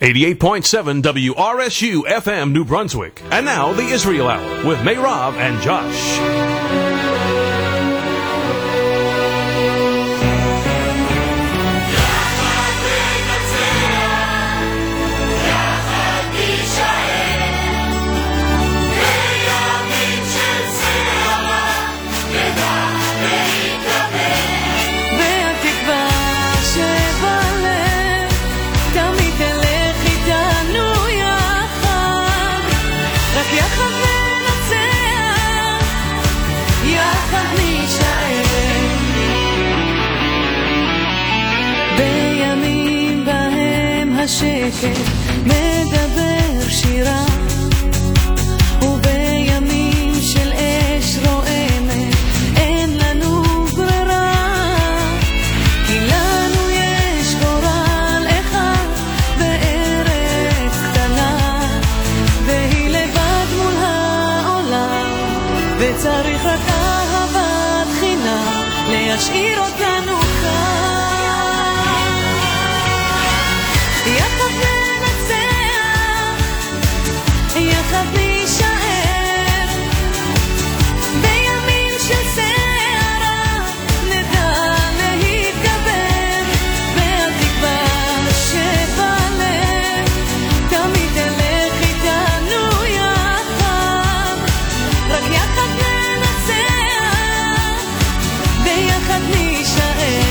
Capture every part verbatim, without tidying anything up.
eighty-eight point seven W R S U F M New Brunswick. And now the Israel Hour with Meirav and Josh. השקט מדבר שירה ובימים של אש רועמת אין לנו ברירה כי לנו יש גורל אחד בארץ קטנה והיא לבד מול העולם וצריך רק אהבת חינם להשאיר אותנו כאן יחד ננצח, יחד נשאר בימים של סערה נדע להתגבר והתקווה שבלב תמיד תלך איתנו יחד רק יחד ננצח ביחד נשאר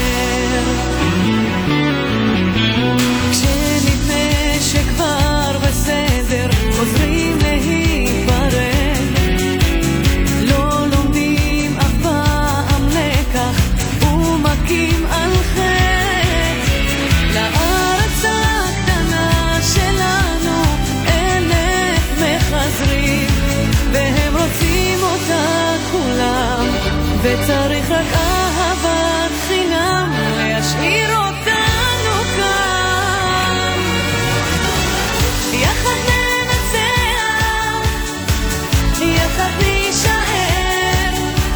שכבר בסדר חוזרים להיפרד לא לומדים אף פעם לקח ומכים על חטא לארץ הקטנה שלנו אלף מחזרים והם רוצים אותה כולם וצריך רק אהבת חינם להשאיר אותנו כאן יחד ננצח, יחד נשאר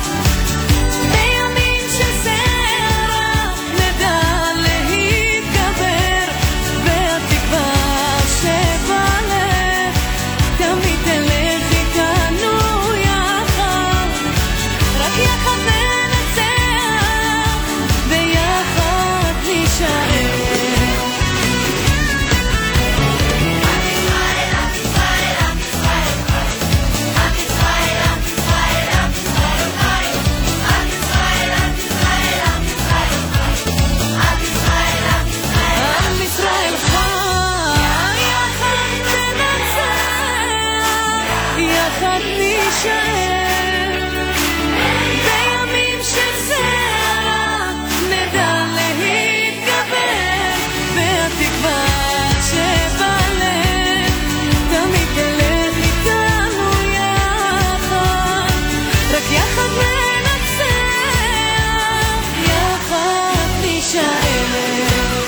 בימים של סערה נדע להתגבר והתקווה שבלב תמיד תלך איתנו יחד רק יחד ננצח ויחד נשאר יחד נשאר בימים של סערה נדע להתגבר והתקווה שבלב תמיד תלך איתנו יחד רק יחד ננצח יחד נשאר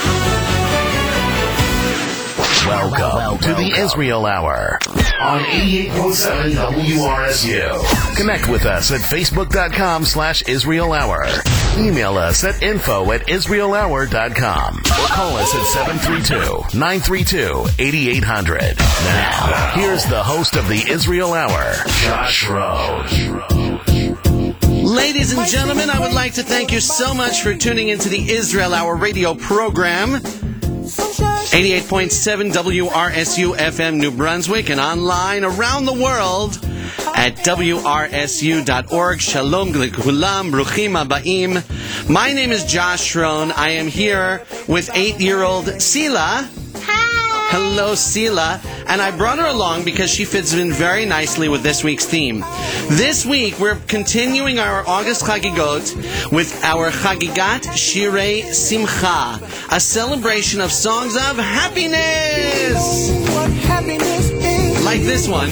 Welcome to the Israel Hour on eighty-eight point seven W R S U. Connect with us at facebook.com slash Israel Hour. Email us at info at israel hour dot com or call us at seven three two, nine three two, eight eight zero zero. Now, here's the host of the Israel Hour, Josh Rose. Ladies and gentlemen, I would like to thank you so much for tuning into the Israel Hour radio program. eighty-eight point seven W R S U F M New Brunswick and online around the world at W R S U dot org. Shalom lekulam, bruchim habaim. My name is Josh Rohn. I am here with eight-year-old Sila. Hi. Hello, Sila. And I brought her along because she fits in very nicely with this week's theme. This week, we're continuing our August Chagigot with our Chagigat Shirei Simcha, a celebration of songs of happiness. What happiness is. Like this one.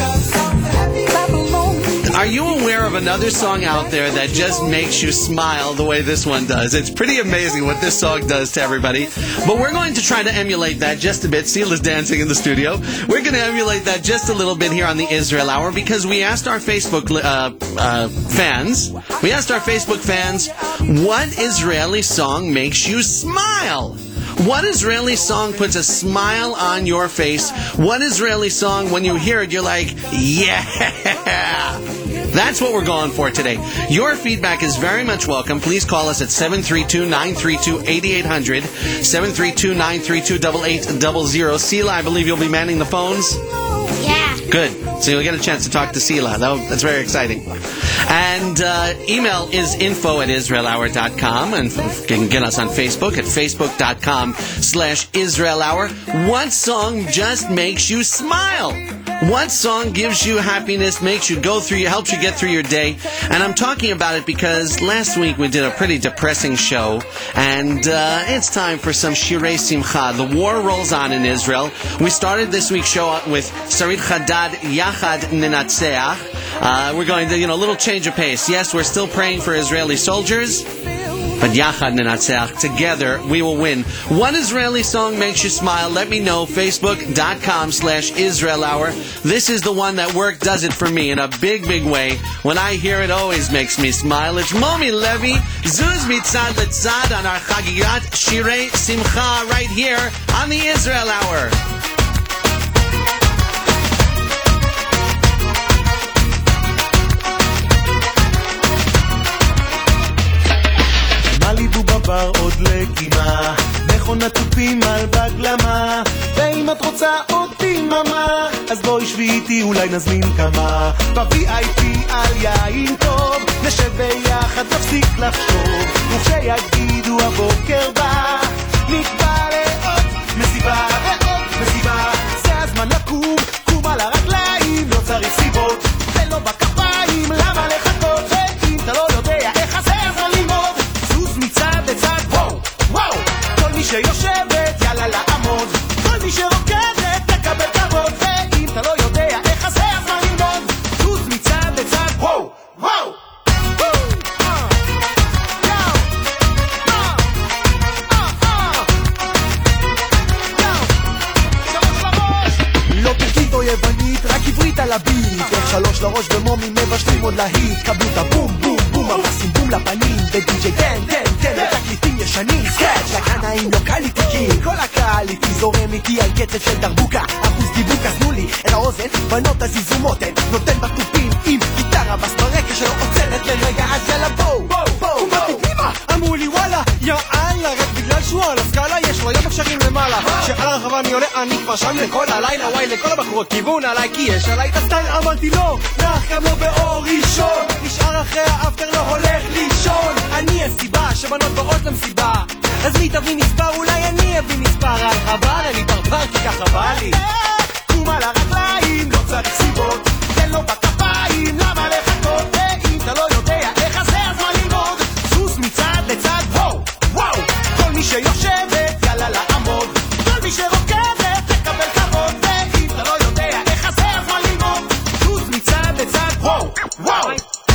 Are you aware of another song out there that just makes you smile the way this one does? It's pretty amazing what this song does to everybody. But we're going to try to emulate that just a bit. Sila's dancing in the studio. We're going to emulate that just a little bit here on the Israel Hour because we asked our Facebook uh, uh, fans, we asked our Facebook fans, what Israeli song makes you smile? What Israeli song puts a smile on your face? What Israeli song, when you hear it, you're like, yeah! That's what we're going for today. Your feedback is very much welcome. Please call us at seven three two, nine three two, eight eight zero zero, seven three two, nine three two, eight eight zero zero. Sila, I believe you'll be manning the phones? Yeah. Good. So you'll get a chance to talk to Sila. That's very exciting. And uh, email is info at israel hour dot com. And you can get us on Facebook at facebook.com slash Israel Hour. What song just makes you smile? What song gives you happiness, makes you go through, helps you get through your day? And I'm talking about it because last week we did a pretty depressing show, and uh, it's time for some Shirei Simcha. The war rolls on in Israel. We started this week's show with Sarit Chadad, Yachad Nenatzeach. Uh, we're going to, you know, a little change of pace. Yes, we're still praying for Israeli soldiers, but Yachad Nenatzeach, together we will win. What Israeli song makes you smile? Let me know. Facebook.com slash Israel Hour. This is the one that work does it for me in a big, big way. When I hear it, always makes me smile. It's Momi Levy, Zuz Mitzad Letzad on our Chagigat Shirei Simcha right here on the Israel Hour. מליבו בבר עוד לגימה מכונת תופים על בגלמה ואם את רוצה עוד תיממה אז בואי שבי איתי אולי נזמין כמה ב-וי איי פי על יין טוב נשב ביחד נפסיק לחשוב וכשיגידו הבוקר בא נקבע לעוד מסיבה ועוד מסיבה זה הזמן לקום קום על הרגליים לא צריך סיבות ולא בכפיים למה לחכות ואם אתה לא יודע איך זה הזמן ללמוד מצד לצד, וואו, וואו כל מי שיושבת, יאללה לעמוד כל מי שרוקדת, תקבל כבוד ואם אתה לא יודע איך זה הזמן ללמוד זוז מצד לצד, וואו, וואו לא תרקית או יוונית, רק עברית על הביט איך שלוש לראש ומומי מבשלים עוד להיט קבלו את הבום בום בום מבסים בום לפנים ודי-ג'יי תן תן תן ותקליטים ישנים סקאץ' לקנאים לא קל איתי כי כל הקהל איתי זורם איתי על קצב של דרבוקה אחוז דיבוק אז תנו לי את האוזן בנות הזיזו מותן נותן בתופים עם גיטרה בס ברקע שלא עוצרת לרגע אז יאללה בואו בואו בואו ומתימה אמרו לי וואלה יאללה רק בגלל שהוא על הסקאלה יש לו יום הקשרים למעלה שעל הרחבה אני עולה אני כבר שם לכל הלילה וואי לכל הבחורות כיוון עליי כי יש עליי את הסטייל אמרתי לא נח גם לא באור ראשון נשאר אחרי האפטר לא הולך לישון אני הסיבה שבנות באות למסיבה אז מי תביא מספר אולי אני אביא מספר על חבל אני פרפר כי ככה בא לי קום על הרגליים לא צריך סיבות ולא בכפיים למה לחכות ואם אתה לא יודע איך זה הזמן ללמוד זוז מצד לצד וואו וואו כל מי שיושבת יאללה לעמוד כל מי שרוקדת תקבל כבוד ואם אתה לא יודע איך זה הזמן ללמוד זוז מצד לצד וואו וואו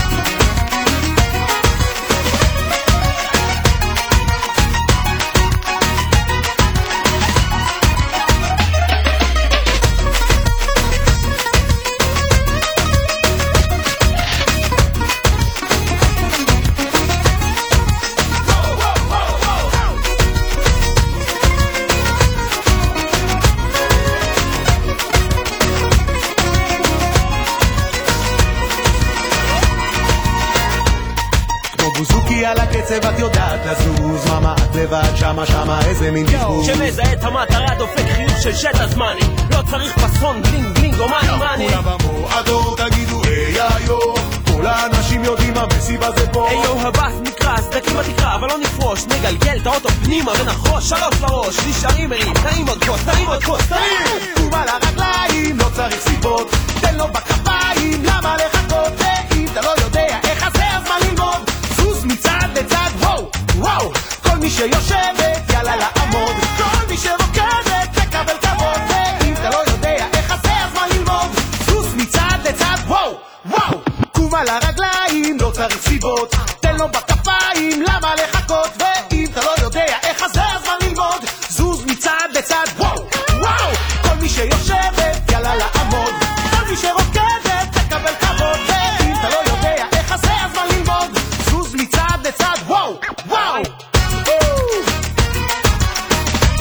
על הקצב את יודעת לזוז מאמה את לבד שמה שמה איזה מין דיבור שמזהה את המטרה דופק חיוך של שטע זמני לא צריך פסון בלינג בלינג או מאני מאני כולם במועדות תגידו היי היו כל האנשים יודעים המסיבה זה פה היו הבאס נקרא סדקים בתקרה אבל לא נפרוש נגלגל את האוטו פנימה ונחרוש שלוש לראש נשארים מרים תרים עוד כוס תרים עוד כוס תרים קום על הרגליים לא צריך סיבות תן לו בכפיים למה לחכות ואם אתה לא יודע איך זה הזמן ללמוד זוז מצד לצד וואו וואו כל מי שיושבת יאללה לעמוד כל מי שרוקדת תקבל כבוד ואם אתה לא יודע איך זה הזמן ללמוד זוז מצד לצד וואו וואו קום על הרגליים לא צריך סיבות תן לו בכפיים למה לחכות ואם אתה לא יודע איך זה הזמן ללמוד זוז מצד לצד וואו וואו כל מי שיושבת יאללה לעמוד כל מי שרוקדת תקבל כבוד ואם אתה לא יודע איך זה הזמן ללמוד זוז מצד לצד וואו וואו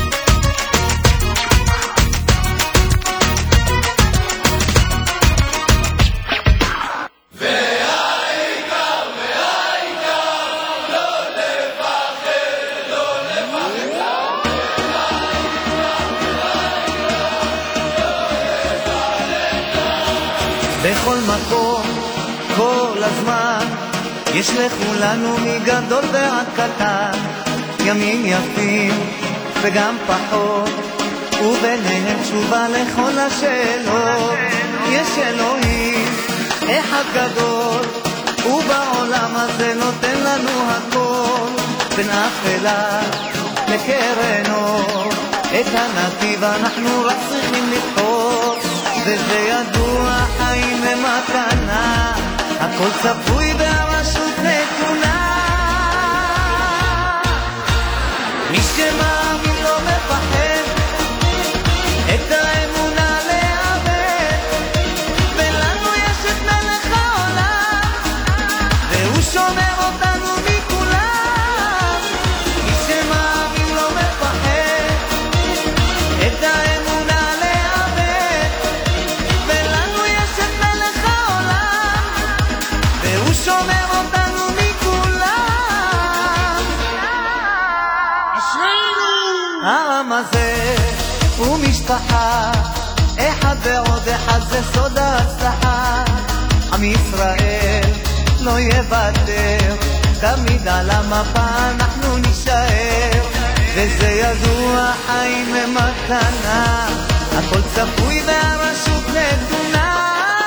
בכל מקום, כל הזמן, יש לכולנו מגדול ועד קטן, ימים יפים וגם פחות, וביניהם תשובה לכל השאלות. יש אלוהים אחד גדול, ובעולם הזה נותן לנו הכל, בין אפלה לקרן אור, את הנתיב אנחנו רק צריכים לבחור, וזה ידוע, חיים ומתנה, הכל צפוי והרשות נתונה. מי שמאמין לא מפחד, את האמונה לאבד, ולנו יש את מלך העולם, והוא שומר אותנו מכולם. מי שמאמין לא מפחד, את האמונה לאבד, ולנו יש את מלך העולם, והוא שומר אותנו מכולם. העם הזה הוא משפחה, אחד ועוד אחד זה סוד ההצלחה. עם ישראל לא יוותר, תמיד על המפה אנחנו נשאר, וזה ידוע, חיים ומתנה, הכל צפוי והרשות נתונה.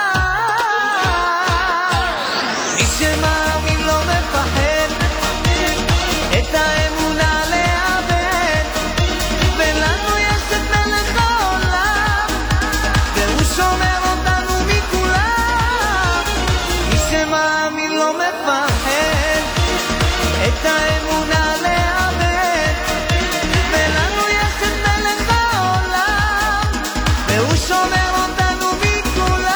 מי שמאמין לא מפחד, את האמונה לאבד, ולנו יש את מלך העולם, והוא שומר אותנו מכולם. מי שמאמין לא מפחד, את האמונה לאבד, ולנו יש את מלך העולם, והוא שומר אותנו מכולם.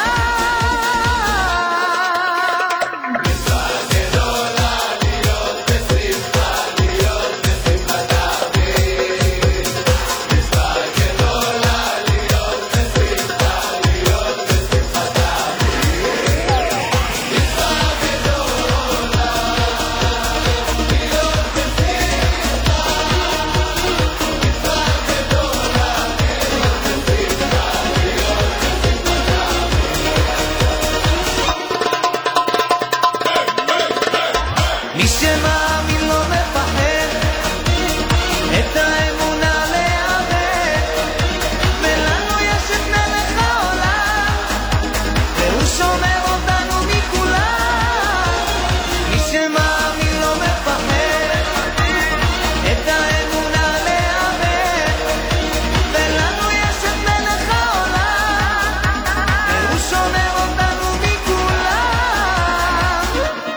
מי שמאמין לא מפחד, את האמונה לאבד, ולנו יש את מלך העולם, והוא שומר אותנו מכולם. מי שמאמין לא מפחד, את האמונה לאבד, ולנו יש את מלך העולם, והוא שומר אותנו מכולם.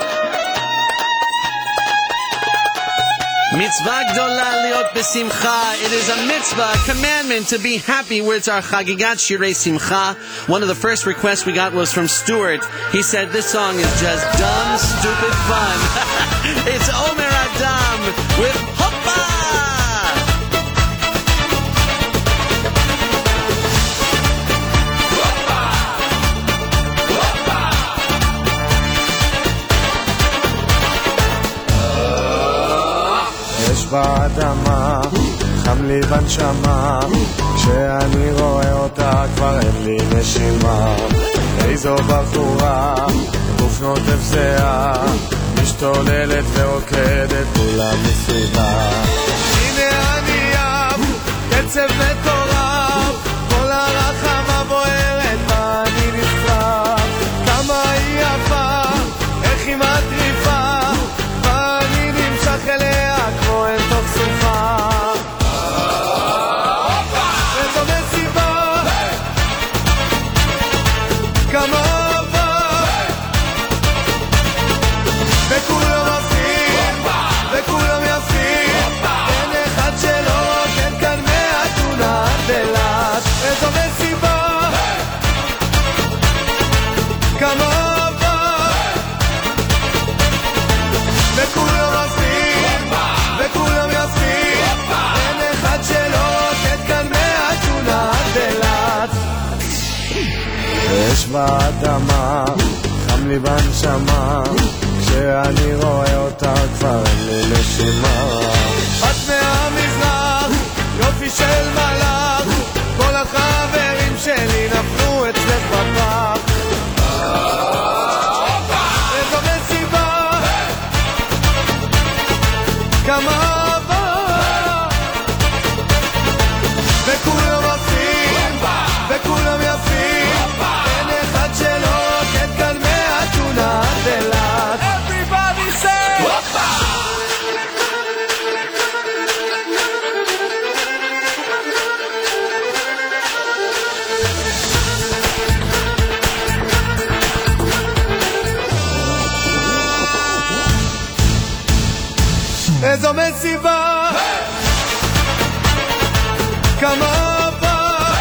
Mitzvah gdola liot besimcha. It is a mitzvah, a commandment to be happy. Words are chagigat shirei simcha. One of the first requests we got was from Stuart. He said this song is just dumb, stupid fun. It's Omer Adam with Hoppa! יש באדמה, חם לי בנשמה, כשאני רואה אותה כבר אין לי נשימה. איזו בחורה, גוף נוטף זהה, משתוללת ורוקדת כולה מסביבה. הנה אני אב, קצב מטורף, כל הרחמה בוערת ואני נשרף. כמה היא יפה, איך היא מטריפה, ואני נמשך אליה כמו אל תוך סופה. איזו מסיבה, כמה אהבה, וכולם עפים, וכולם יפים, אין אחד שלא כן כאן מהתונה עד אילת. איזו מסיבה, כמה אהבה, וכולם עפים, וכולם יפים, אין אחד שלא כן כאן מהתונה עד אילת. יש באדמה, חם לי בנשמה, כשאני רואה אותה כבר אין לי נשימה. את מהמזרח, יופי של מלאך, כל החברים שלי נפלו אצלך בפח. מסיבה כמה אהבה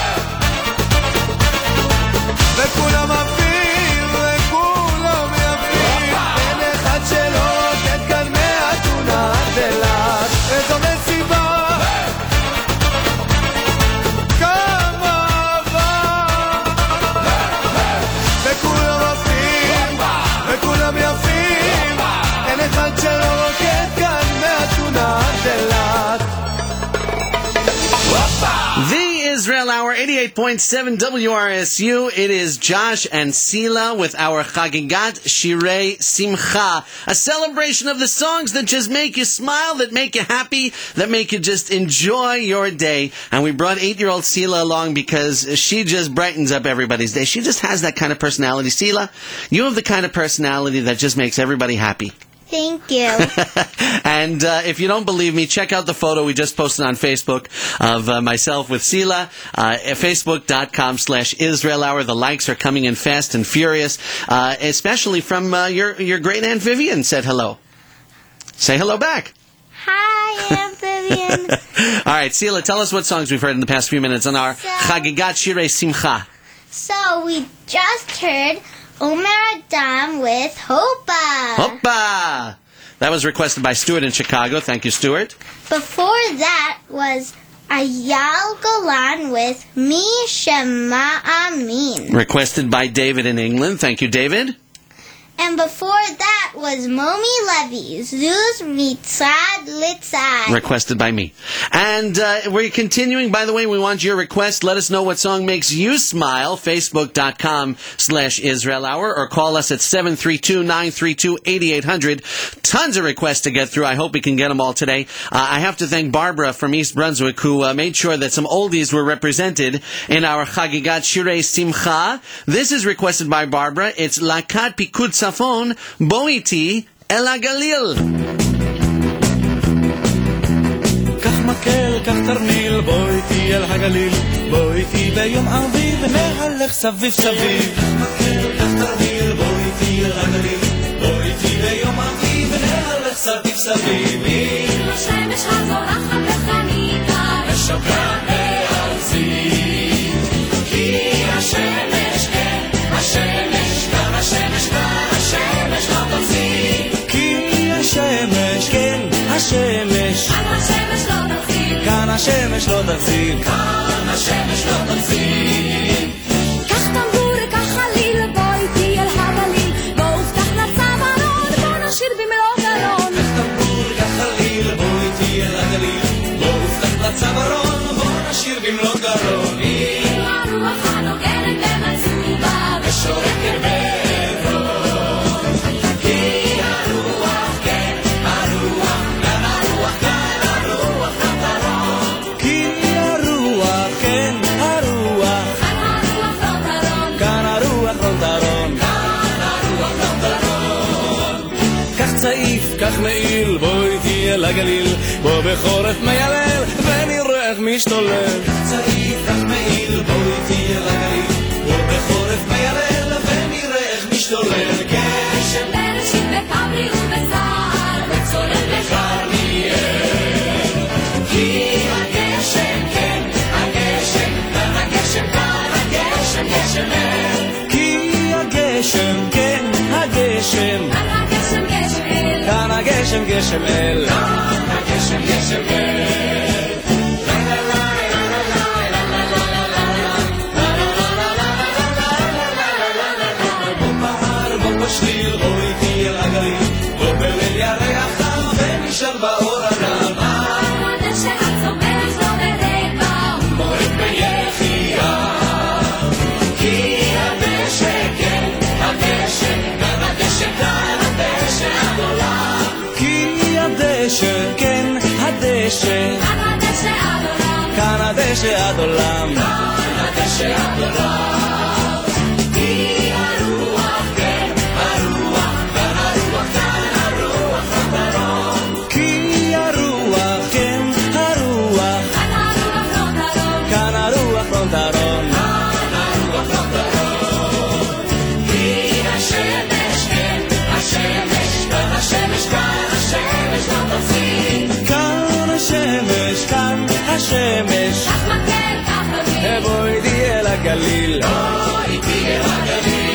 וכולם עפים וכולם יפים אין אחד שלא כן כאן מאתונה עד אילת איזו מסיבה כמה אהבה וכולם עפים וכולם יפים אין אחד שלא כן כאן מאתונה עד אילת. The Israel Hour, eighty-eight point seven W R S U. It is Josh and Sila with our Chagigat Shirei Simcha, a celebration of the songs that just make you smile, that make you happy, that make you just enjoy your day. And we brought eight-year-old Sila along because she just brightens up everybody's day. She just has that kind of personality. Sila, you have the kind of personality that just makes everybody happy. Thank you. And uh, if you don't believe me, check out the photo we just posted on Facebook of uh, myself with Sila, uh, facebook.com slash Israel Hour. The likes are coming in fast and furious, uh, especially from uh, your, your great Aunt Vivian said hello. Say hello back. Hi, Aunt Vivian. All right, Sila, tell us what songs we've heard in the past few minutes on our So- Chagigat Shirei Simcha. So we just heard Omer Adam with Hopa. Hoppa! That was requested by Stuart in Chicago. Thank you, Stuart. Before that was Ayal Golan with Mi Shema Amin. Requested by David in England. Thank you, David. And before that was Momi Levy, Zuz Mitzad Litzad. Requested by me. And uh, we're continuing. By the way, we want your request. Let us know what song makes you smile. Facebook.com slash Israel Hour. Or call us at seven three two, nine three two, eight eight hundred. Tons of requests to get through. I hope we can get them all today. Uh, I have to thank Barbara from East Brunswick, who uh, made sure that some oldies were represented in our Chagigat Shirei Simcha. This is requested by Barbara. It's Lakat Pikud Safon, Boiti El Agalil. קח מקל, קח תרמיל, בוא איתי אל הגליל, בוא איתי ביום אביב, נהלך סביב סביב. קח מקל, קח תרמיל, בוא איתי אל הגליל, בוא איתי ביום אביב, נהלך סביב סביב. השמש הזורחת בחניקה, ושוקעת בארצי, כי השמש כן, השמש כאן, השמש כאן, השמש לא תפסיק. כי השמש כן, השמש כאן השמש לא תחזיק, כאן השמש לא תחזיק. קח טמבור, קח חליל, בוא איתי אל הגליל, בוא הובטח לצווארון, בוא נשיר במלוא גרון. קח טמבור, קח חליל, בוא איתי אל הגליל, בוא הובטח לצווארון, בוא נשיר במלוא גרון. הרוח הנוגנת במצובה, ושורקת בעברון, כי הרוח כן, הרוח כאן, הרוח כאן, הרוח נתרון. כי הרוח כן, הרוח כאן, הרוח נתרון, כאן הרוח נתרון. קח צעיף, קח מעיל, בוא איתי אל הגליל, בוא בחורף מיילל ונראה איך משתולל. קח צעיף, קח מעיל, בוא איתי אל הגליל, בוא בחורף מיילל ונראה איך משתולל. גשם בראשית בכברי ובסער, וצולל בכרמיאל, כי הגשם כן, הגשם כאן, הגשם כאן, הגשם גשם אל. כי הגשם כן, הגשם כאן הגשם גשם אל, כאן הגשם גשם אל, כאן הגשם גשם אל. בשביל בוא איתי אל הגליל, בוא בליל ירח חם ונשאר באור הרמה. הדשא הצומח לא ברבע, מורד ביחייה, כי הדשא כן, הדשא כאן, הדשא כאן, הדשא עד עולם. כי הדשא כן, הדשא כאן הדשא עד עולם, כאן הדשא עד עולם, כאן הדשא עד עולם. כי הרוח כן, הרוח כאן, הרוח כאן, הרוח נתרון. כי הרוח כן, הרוח כאן הרוח לא תרון, כאן הרוח לא תרון, כאן הרוח לא תרון. כי השמש כן, השמש כאן, השמש כאן, השמש לא תפסיק. כאן השמש. קח מקל, קח רגיל. בואי איתי אל הגליל. בואי איתי אל הגליל.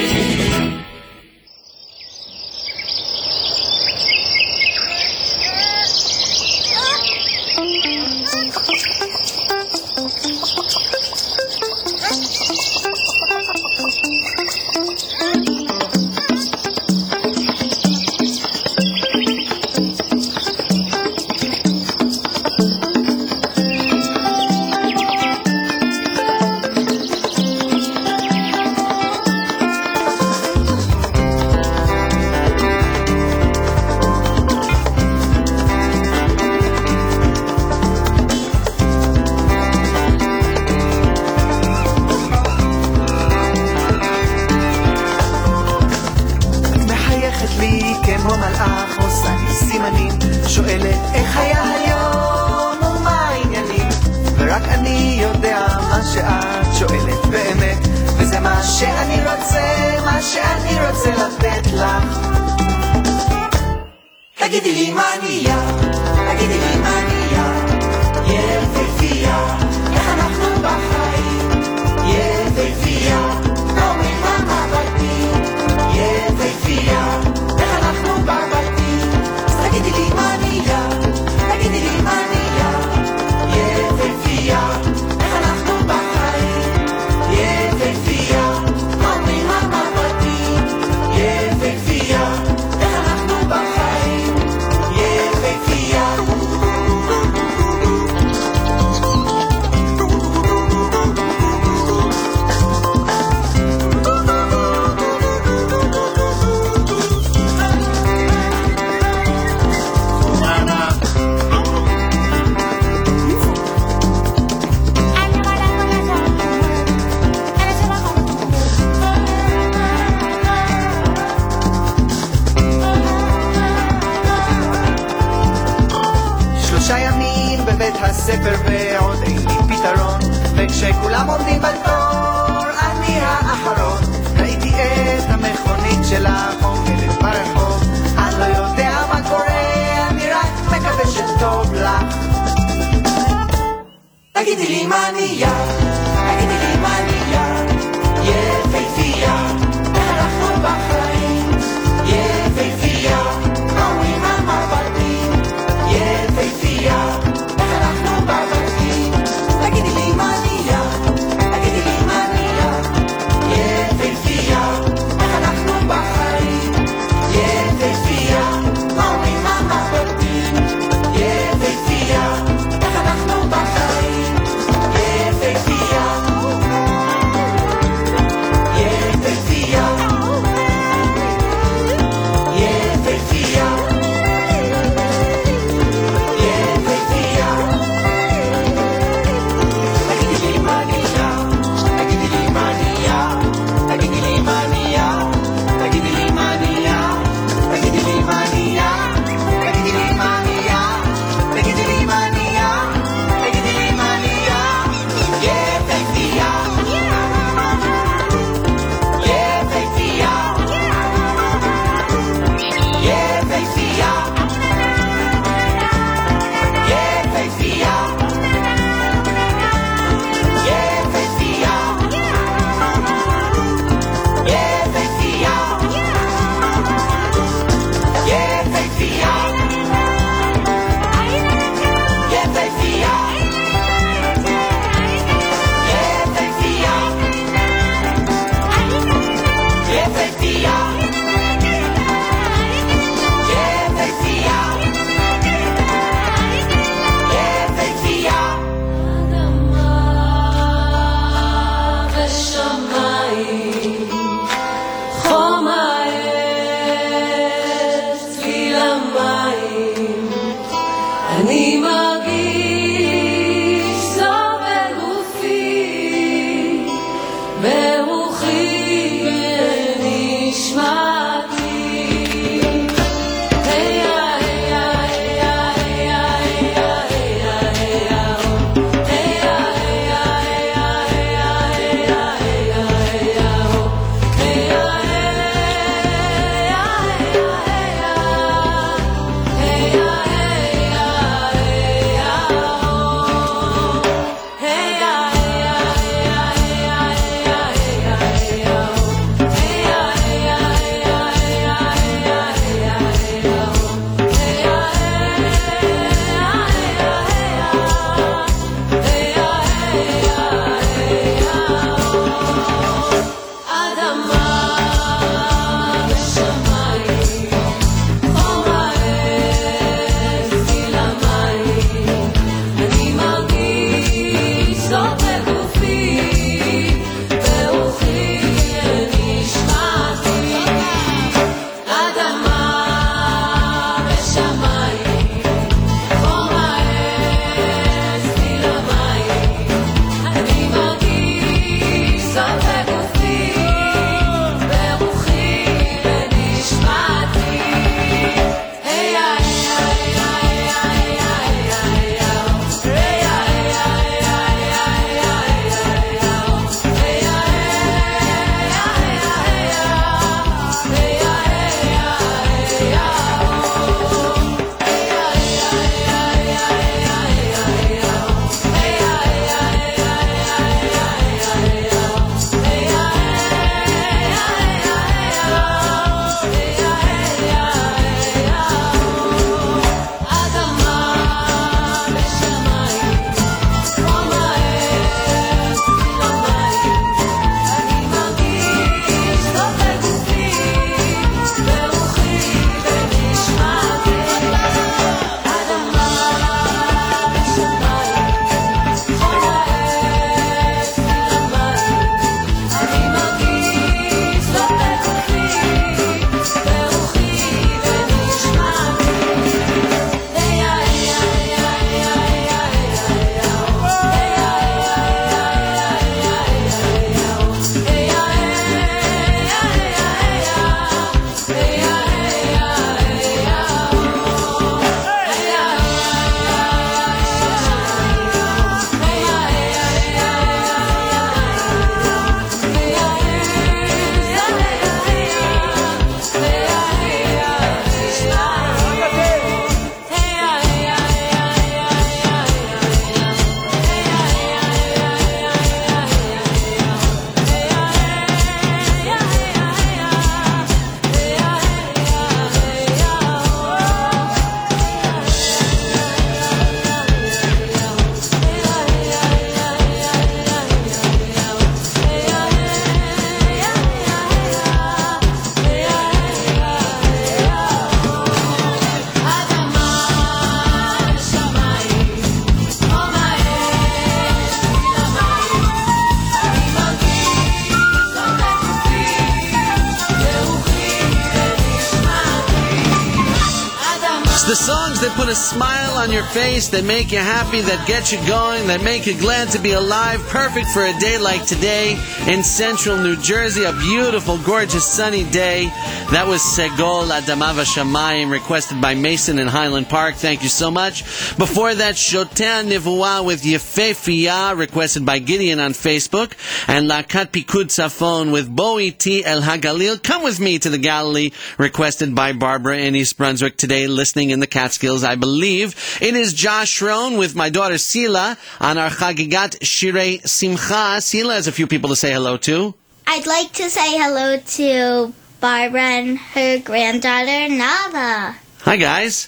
It's the songs that put a smile on your face, that make you happy, that get you going, that make you glad to be alive. Perfect for a day like today in central New Jersey. A beautiful, gorgeous, sunny day. That was Segol Adama Vashamayim, requested by Mason in Highland Park. Thank you so much. Before that, Shotea Nivua with Yefefiyah, requested by Gideon on Facebook. And Lakat Pikud Safon with Bo'iti El Hagalil. Come with me to the Galilee, requested by Barbara in East Brunswick today, listening in the Catskills, I believe. It is Josh Rohn with my daughter Sila on our Chagigat Shirei Simcha. Sila has a few people to say hello to. I'd like to say hello to Barbara and her granddaughter Nava. Hi, guys.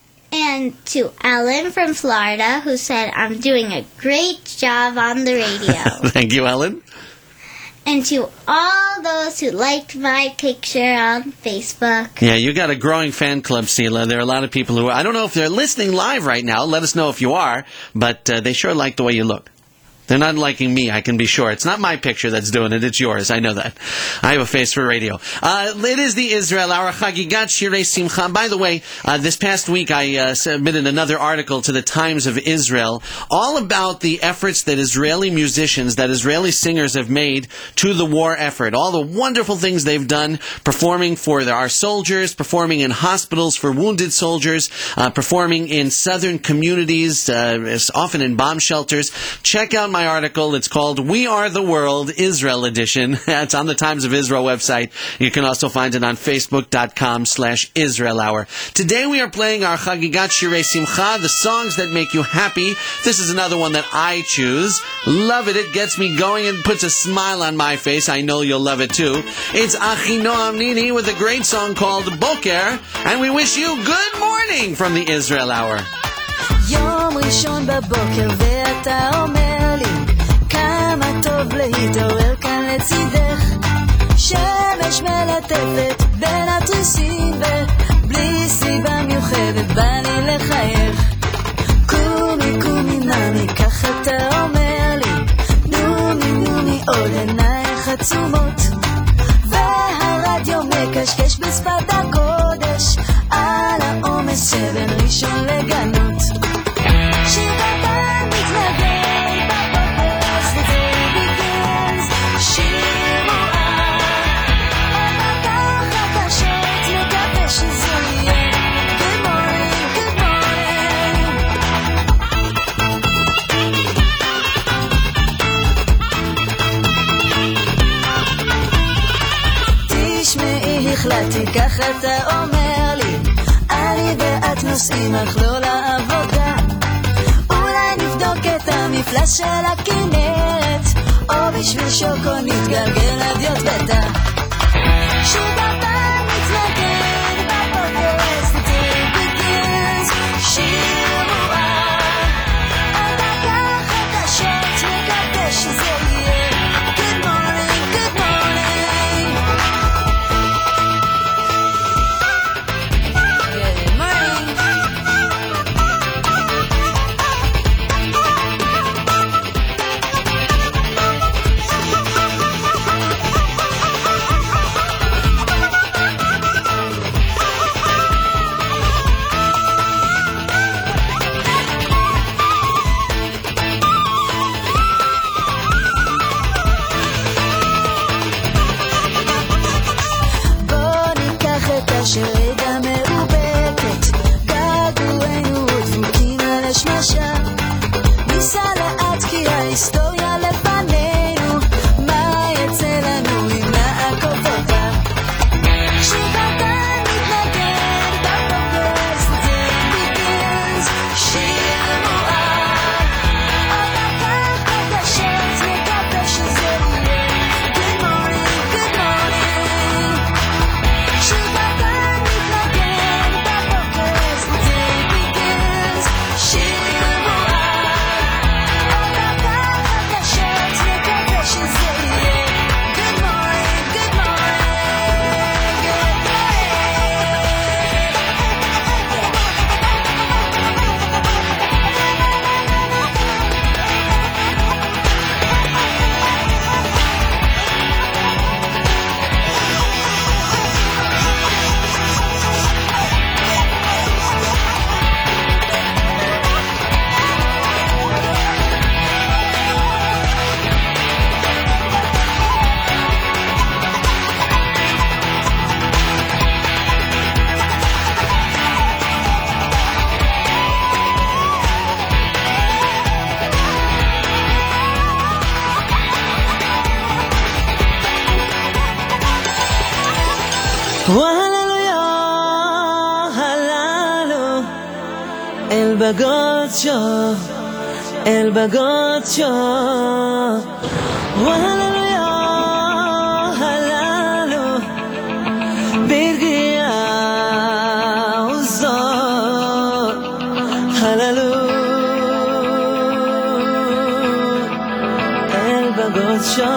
And to Ellen from Florida, who said I'm doing a great job on the radio. Thank you, Ellen. And to all those who liked my picture on Facebook. Yeah, you got a growing fan club, Sila. There are a lot of people who, I don't know if they're listening live right now. Let us know if you are, but uh, they sure like the way you look. They're not liking me, I can be sure. It's not my picture that's doing it, it's yours. I know that. I have a face for radio. Uh, it is the Israel Hour, Chagigat Shirei Simcha. By the way, uh, this past week I uh, submitted another article to the Times of Israel all about the efforts that Israeli musicians, that Israeli singers have made to the war effort. All the wonderful things they've done, performing for our soldiers, performing in hospitals for wounded soldiers, uh, performing in southern communities, uh, often in bomb shelters. Check out my article. It's called We Are the World, Israel Edition. It's on the Times of Israel website. You can also find it on Facebook.com slash Israel Hour. Today we are playing our Chagigat Shirei Simcha, the songs that make you happy. This is another one that I choose. Love it. It gets me going and puts a smile on my face. I know you'll love it too. It's Achinoam Nini with a great song called Boker, and we wish you good morning from the Israel Hour. יום ראשון בבוקר ואתה אומר לי כמה טוב להתעורר כאן לצידך שמש מלטפת בין התריסים ובלי סיבה מיוחדת בא לי לחייך קומי קומי ממי כך אתה אומר לי נומי נומי עוד עינייך עצומות והרדיו מקשקש בשפת הקודש על העומס שבין ראשון לגנות שיר קטן מתנגן בבוקר as the day begins שיר מואר עוד דקה חדשות מקווה שזה יהיה Good morning, good morning תשמעי החלטתי כך אתה אומר לי אני ואת נוסעים אך לא לעבודה אולי נבדוק את המפלס של הכנרת או בשביל שוקו נתגלגל עד יוטבתה שוב הפעם מתנגן בבוקר as the day begins שיר מואר על דקה חדשות מקווה שזה יהיה Good morning, good morning Good morning Hallelujah, hallelujah, El Bagotcho, El Bagotcho. Hallelujah, hallelujah, Birgia Uzo. Hallelujah, El Bagotcho.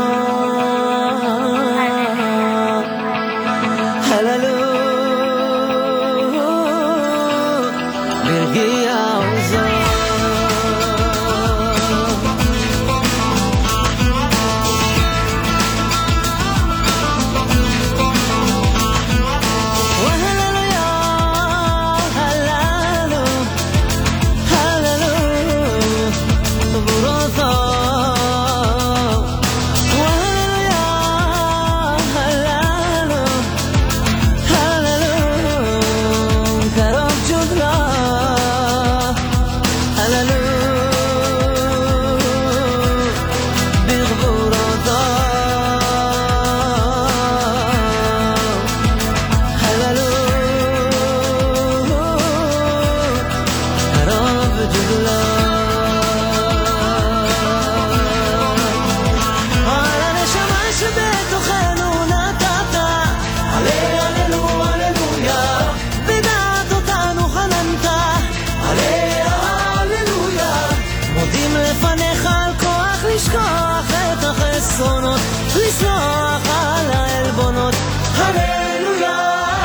לסלוח על העלבונות. הללויה,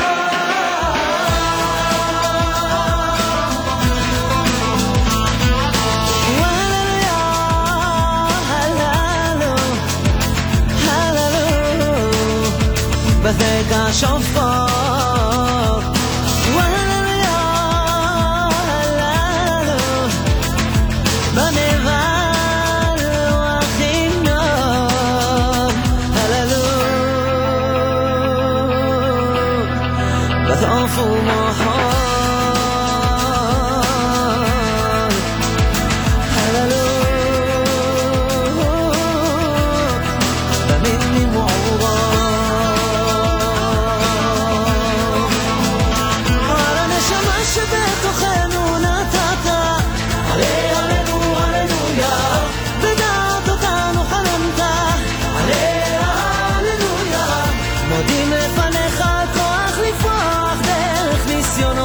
הללויה, הללו, הללו, ברגע שופר. הללויה, הללו, בנבל طرف محال هللو بمني معورا على نشمة שבתוכנו נתת עלי עלינו הללויה בדעת אותנו חלמת עלי הללויה מודים לפניך כוח לפרוח דרך ניסיון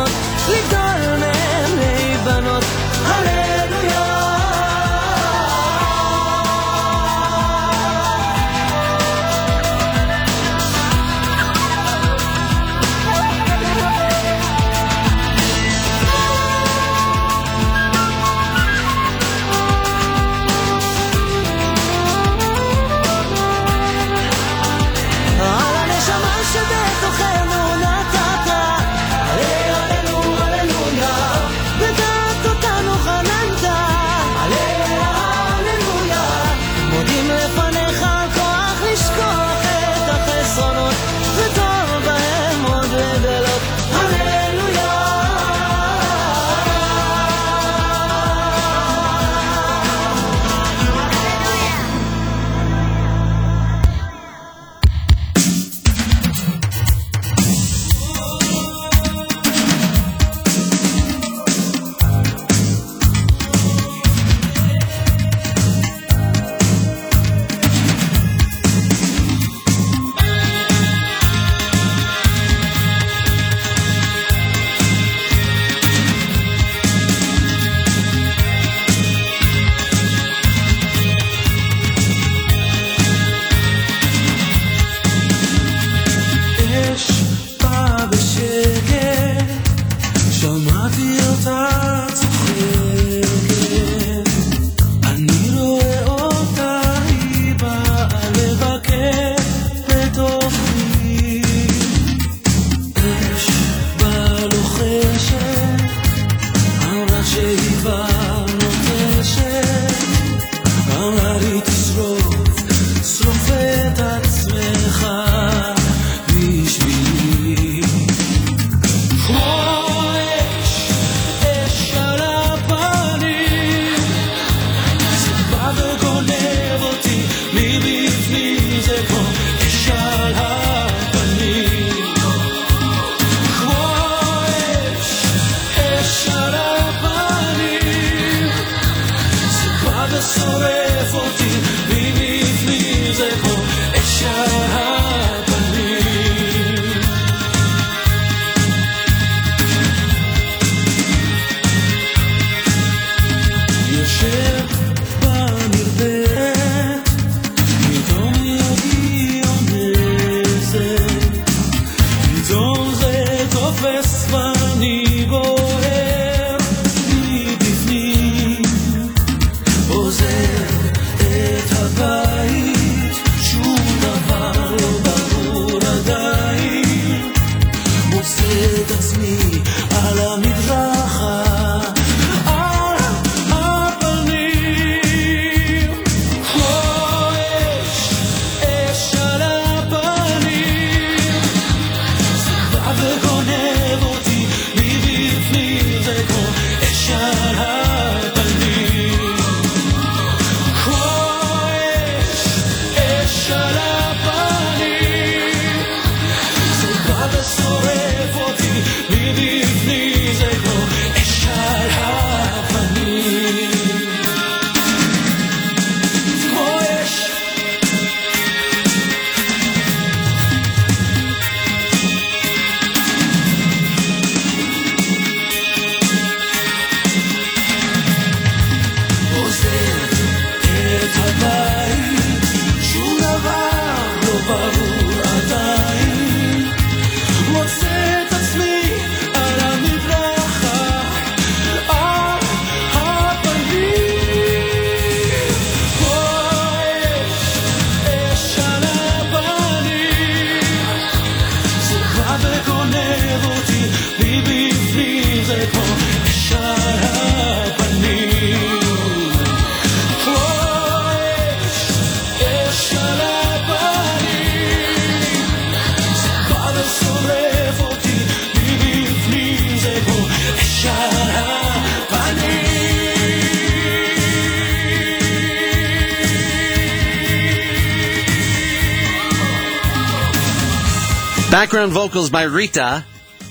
Background vocals by Rita.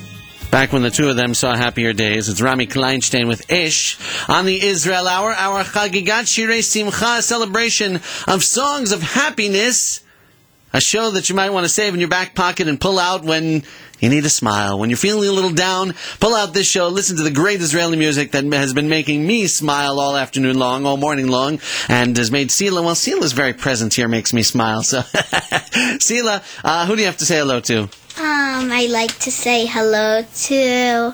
Back when the two of them saw happier days. It's Rami Kleinstein with Ish on the Israel Hour, our Chagigat Shirei Simcha, a celebration of songs of happiness. A show that you might want to save in your back pocket and pull out when you need a smile. When you're feeling a little down, pull out this show, listen to the great Israeli music that has been making me smile all afternoon long, all morning long, and has made Sila, well, Sila's very present here, makes me smile. So, Sila, uh, who do you have to say hello to? Um, I'd like to say hello to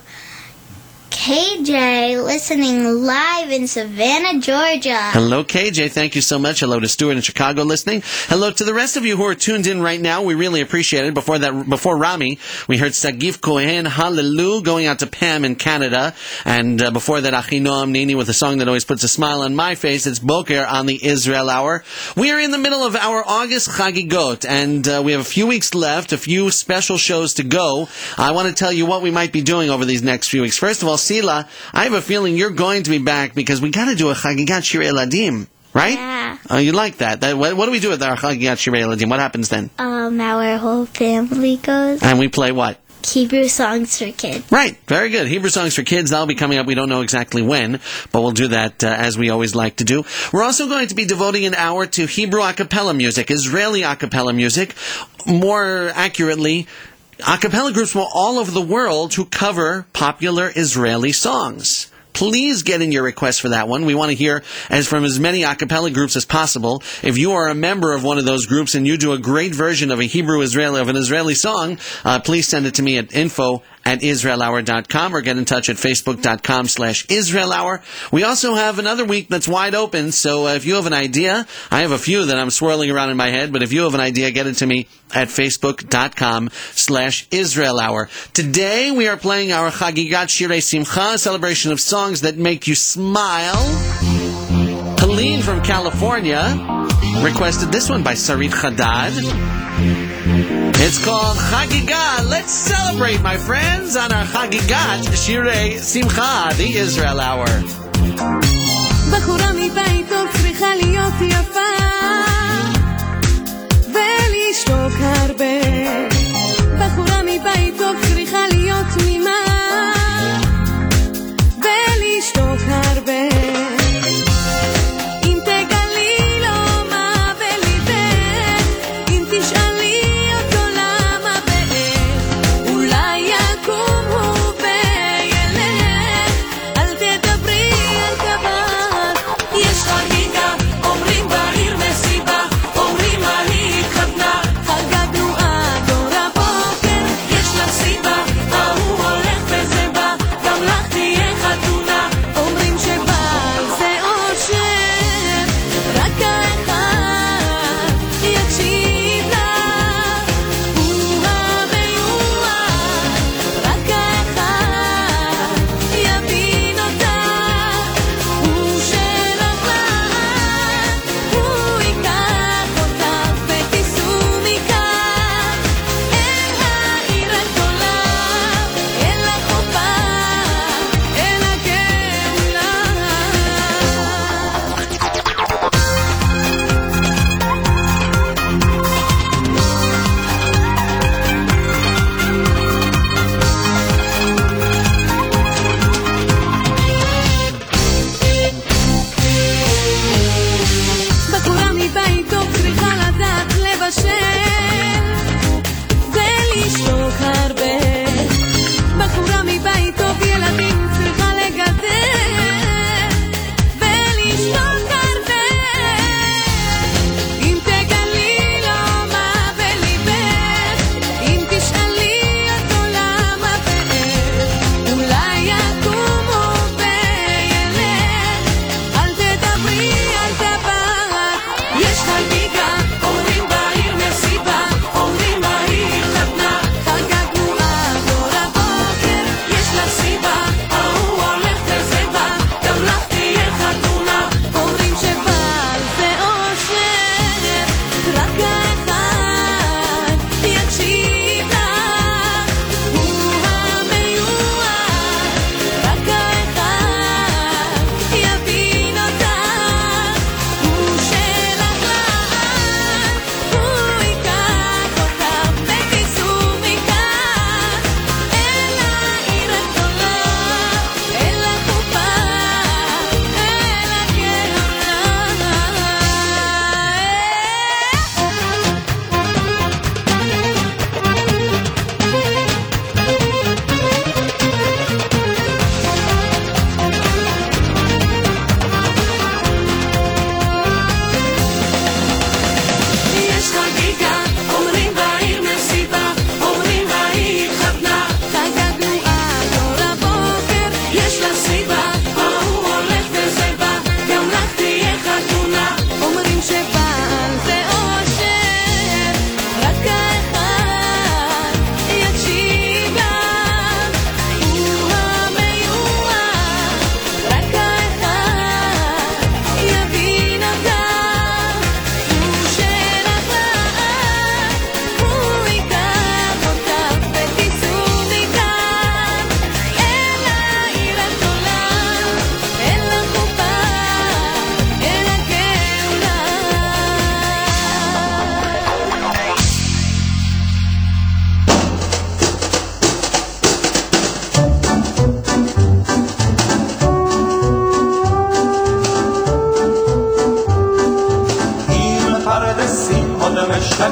K J, listening live in Savannah, Georgia. Hello, K J. Thank you so much. Hello to Stuart in Chicago listening. Hello to the rest of you who are tuned in right now. We really appreciate it. Before that, before Rami, we heard Sagif Cohen, Hallelujah, going out to Pam in Canada. And uh, before that, Achinoam Nini with a song that always puts a smile on my face. It's Boker on the Israel Hour. We are in the middle of our August Chagigot, and uh, we have a few weeks left, a few special shows to go. I want to tell you what we might be doing over these next few weeks. First of all, Sila, I have a feeling you're going to be back because we got to do a Chagigat Shirei Eladim, right? Yeah. Oh, you like that? that what, what do we do with our Chagigat Shirei Eladim? What happens then? Um, our whole family goes. And we play what? Hebrew songs for kids. Right, very good. Hebrew songs for kids, that'll be coming up. We don't know exactly when, but we'll do that uh, as we always like to do. We're also going to be devoting an hour to Hebrew a cappella music, Israeli a cappella music, more accurately, a cappella groups from all over the world who cover popular Israeli songs. Please get in your request for that one. We want to hear as from as many a cappella groups as possible. If you are a member of one of those groups and you do a great version of a Hebrew Israeli, of an Israeli song, uh, please send it to me at info at israel hour dot com or get in touch at facebook dot com slash israel hour. We also have another week that's wide open, so uh, if you have an idea, I have a few that I'm swirling around in my head, but if you have an idea, get it to me at facebook dot com slash israel hour. Today we are playing our Chagigat Shirei Simcha, a celebration of songs that make you smile. Helene from California requested this one by Sarit Haddad. It's called Chagigat. Let's celebrate, my friends, on our Chagigat Shirei Simcha, the Israel Hour. בחורה מבית טוב צריכה להיות יפה ולשתוק הרבה. בחורה מבית טוב צריכה להיות תמימה ולשתוק הרבה. אם תגלי לו מה בליבך, אם תשאל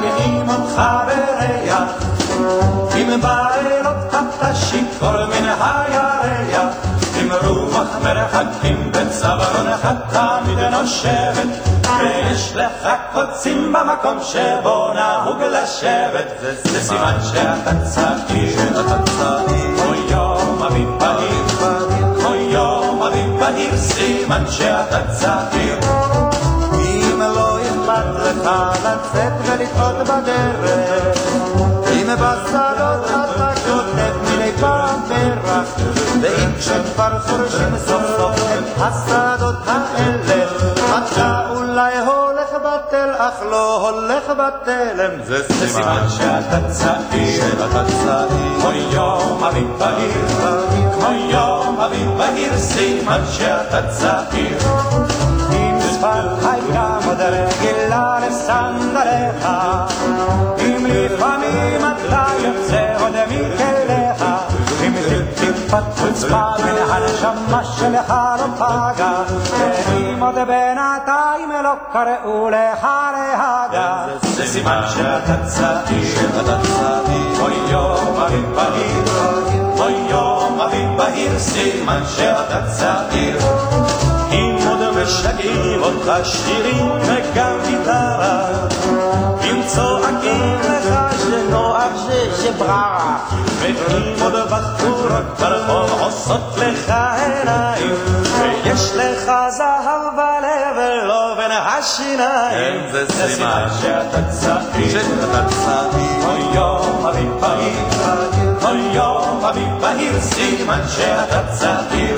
מרגיעים אותך בריח עם בעלות אתה שיכור מן הירח עם רוח מרחקים בצווארונך תמיד נושבת ויש לך קוצים במקום שבו נהוג לשבת זה סימן שאתה צעיר אוי יום אביב בהיר אוי יום אביב בהיר סימן שאתה צעיר אם לא אכפת לך לצאת ולטעות בדרך אם בשדות אתה כותב מיני פעם פרח ואם כשכבר חורשים סוף סוף את השדות האלה אתה אולי הולך בטל אך לא הולך בתלם זה סימן שאתה צעיר אוי יום אביב בהיר כמו יום אביב בהיר סימן שאתה צעיר אם שפת חיים עוד רגילה לסנדליך אם לפעמים אתה יוצא עוד מכליך אם טיפת חוצפה מן הנשמה שלך לא פגע ואם עוד בינתיים לא קראו לך להגע זה סימן שאתה צעיר אוי יום אביב בהיר אוי יום אביב בהיר סימן שאתה צעיר אם עוד משגעים אותך שירים וגם גיטרה אם צועקים לך שנוח שבררה ואם עוד בחורות ברחוב עושות לך עיניים ויש לך זהב בלב ולא בין השיניים זה סימן שאתה צעיר אוי יום אביב בהיר אוי יום אביב בהיר סימן שאתה צעיר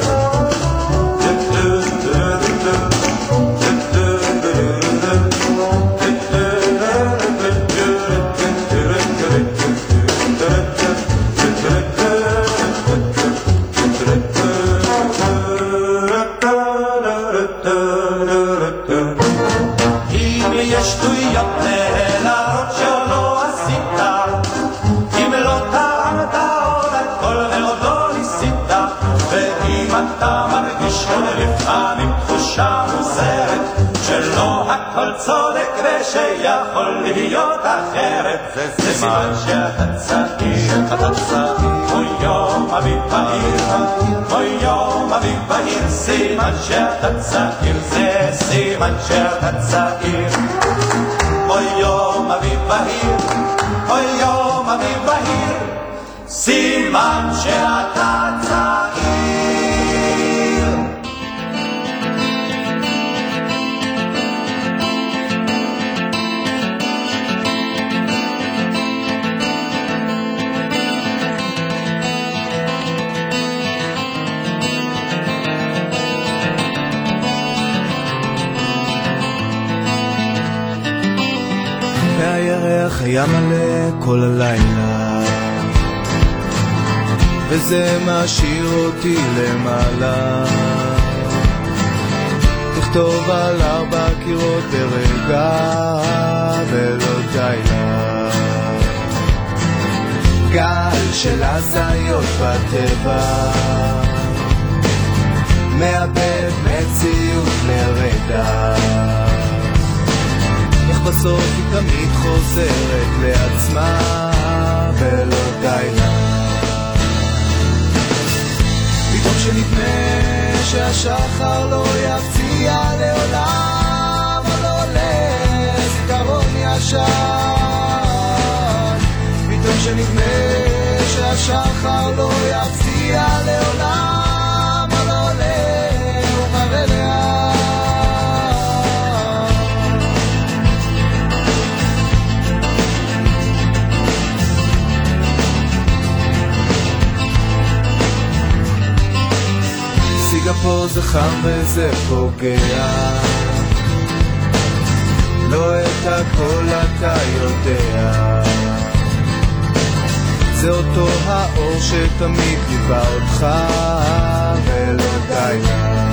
הכל צודק ושיכול להיות אחרת זה סימן שאתה צעיר אוי יום אביב בהיר אוי יום אביב בהיר סימן שאתה צעיר זה סימן שאתה צעיר אוי יום אביב בהיר אוי יום אביב בהיר סימן שאתה צעיר והירח היה מלא כל הלילה וזה משאיר אותי למעלה תכתוב על ארבע קירות ברגע ולא די לה גל של הזיות בטבע מאבד מציאות לרגע איך בסוף היא תמיד חוזרת לעצמה ולא די לה פתאום שנדמה שהשחר לא יפציע לעולם אבל עולה זיכרון ישן פתאום שנדמה שהשחר לא יפציע לעולם אבל עולה ומראה לאט פה זה חם וזה פוגע לא את הכל אתה יודע זה אותו האור שתמיד ליווה אותך ולא די לה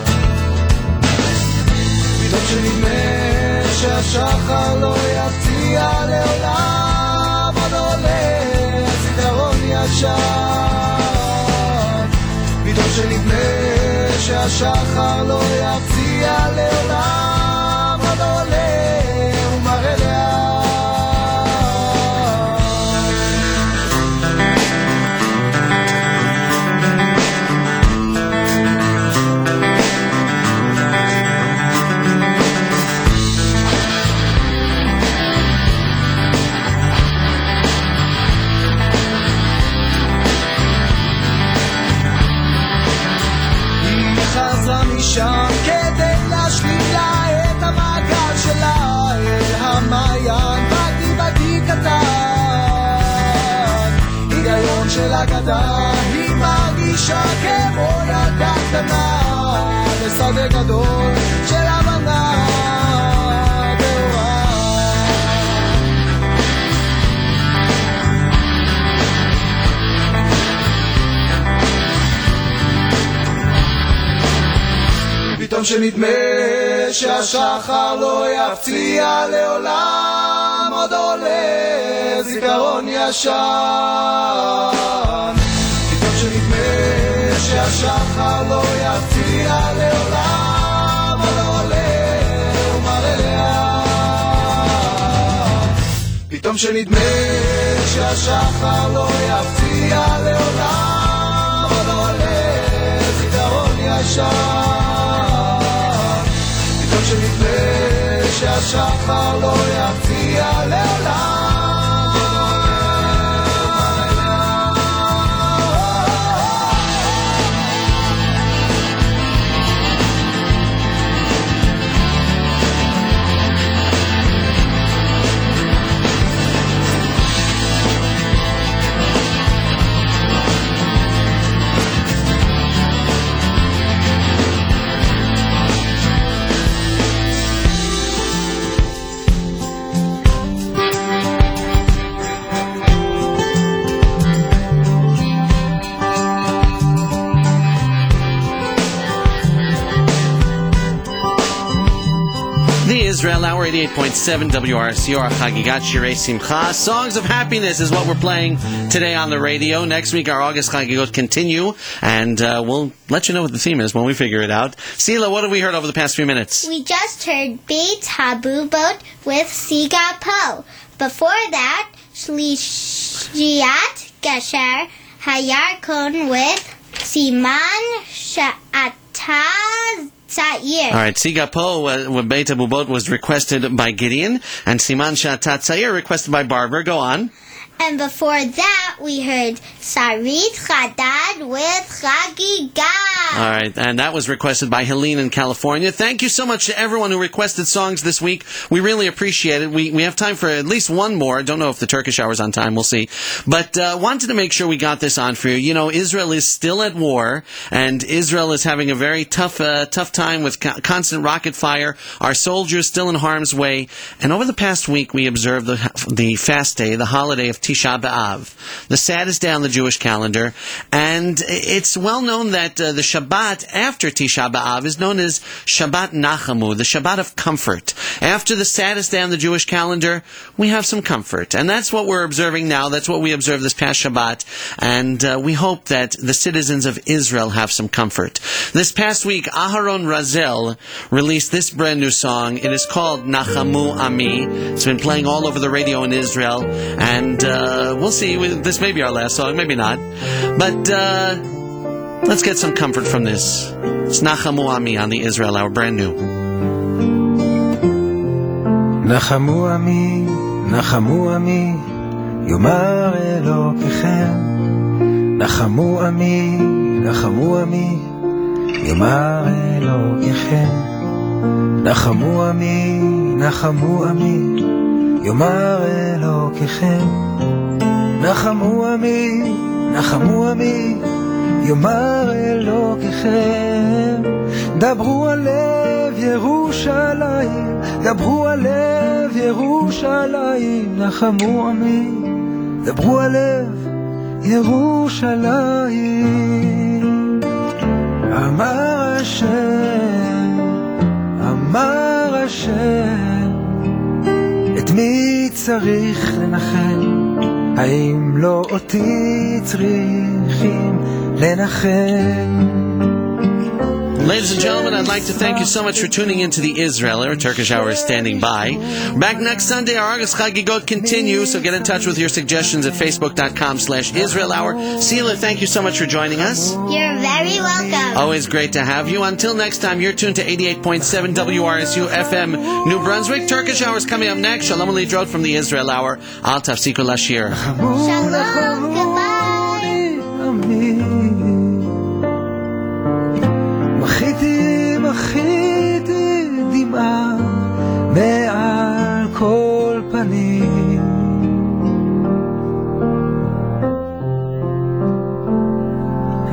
פתאום שנדמה שהשחר לא יפציע לעולם עוד עולה זיכרון ישן פתאום שנדמה שהשחר לא יפציע לעולם עוד עולה ומראה לאט אגדה, היא מרגישה כמו ילדה קטנה בשדה גדול של הבנה טהורה. פתאום שנדמה שהשחר לא יפציע לעולם, עוד עולה זיכרון ישן. פתאום שנדמה שהשחר לא יפציע לעולם, עוד עולה ומראה לאן. פתאום שנדמה שהשחר לא יפציע לעולם, עוד עולה זיכרון ישן. שנדמה שהשחר לא יפציע לעולם. Israel Hour, eighty-eight point seven W R S U, our Chagigat Shirei Simcha. Songs of Happiness is what we're playing today on the radio. Next week, our August Chagigot continue, and uh, we'll let you know what the theme is when we figure it out. Sila, what have we heard over the past few minutes? We just heard Beit Habubot with Siga Po. Before that, Shlishiat Gesher Hayarkon with Siman Sha'ataz Tza'ir. All right, Siga Po, uh, with Beit Habubot, was requested by Gideon, and Siman Sha'ataz Tza'ir requested by Barbara. Go on. And before that, we heard Sarit Chadad with Chagiga. All right, and that was requested by Helene in California. Thank you so much to everyone who requested songs this week. We really appreciate it. We we have time for at least one more. I don't know if the Turkish hour's on time. We'll see. But uh, wanted to make sure we got this on for you. You know, Israel is still at war, and Israel is having a very tough uh, tough time with co- constant rocket fire. Our soldiers still in harm's way. And over the past week, we observed the, the fast day, the holiday of Tisha B'Av, the saddest day on the Jewish calendar. And it's well known that uh, the Shabbat after Tisha B'Av is known as Shabbat Nachamu, the Shabbat of comfort. After the saddest day on the Jewish calendar, we have some comfort. And that's what we're observing now. That's what we observed this past Shabbat. And uh, we hope that the citizens of Israel have some comfort. This past week, Aharon Razel released this brand new song. It is called Nachamu Ami. It's been playing all over the radio in Israel. And uh, we'll see. This may be our last song, maybe not. But uh, let's get some comfort from this. It's Nachamu Ami on the Israel Hour, brand new. Nachamu Ami, Nachamu Ami, Yomar Elokechem. Nachamu Ami, Nachamu Ami, Yomar Elokechem. Nachamu Ami, Nachamu Ami, Yomar Elokechem. Nachamu Ami, Nachamu Ami, Yomar Elokechem. Dabru alev Yerushalayim, Dabru alev Yerushalayim. Nachamu Ami, Dabru alev Yerushalayim. Amar Hashem, Amar Hashem, את מי צריך לנחם? האם לא אותי צריכים לנחם? Ladies and gentlemen, I'd like to thank you so much for tuning in to the Israel Hour. Turkish Hour is standing by. Back next Sunday, our August Chagigot continues, so get in touch with your suggestions at facebook.com slash Israel Hour. Sila, thank you so much for joining us. You're very welcome. Always great to have you. Until next time, you're tuned to eighty-eight point seven W R S U F M New Brunswick. Turkish Hour is coming up next. Shalom Alidrot from the Israel Hour. Al Tafsiku Lashir. Shalom, goodbye. מחיתי, מחיתי דמעה מעל כל פנים.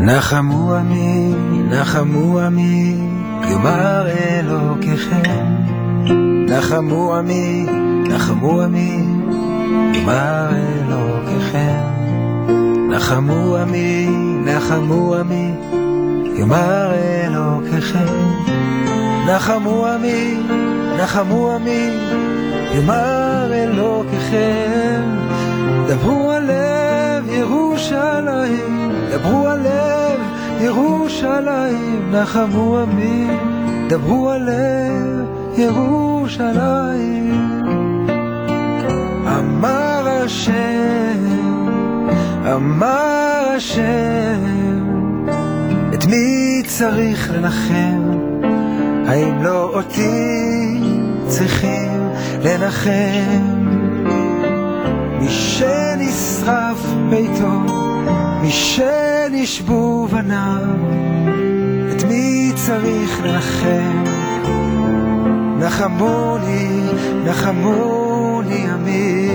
נחמו עמי, נחמו עמי, יאמר אלוקיכם. נחמו עמי, נחמו עמי, יאמר אלוקיכם. נחמו עמי, נחמו עמי, יאמר אלוקיכם. נחמו עמי, נחמו עמי, יאמר אלוקיכם. דברו על לב ירושלים, דברו על לב ירושלים. נחמו עמי, דברו על לב ירושלים. אמר השם, אמר השם, את מי צריך לנחם? האם לא אותי צריכים לנחם? מי שנשרף ביתו, מי שנשבו בניו, את מי צריך לנחם? נחמוני, נחמוני עמי.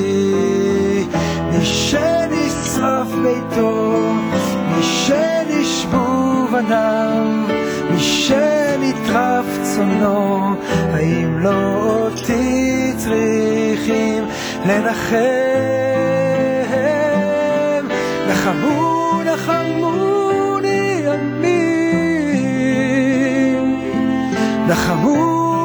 מי שנשרף ביתו, מי שנשבו בניו, מי שנטרף צונו, האם לא אותי צריכים לנחם? נחמו, נחמוני עמי. נחמו,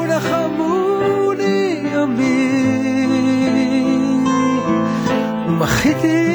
נחמוני עמי. מחיתי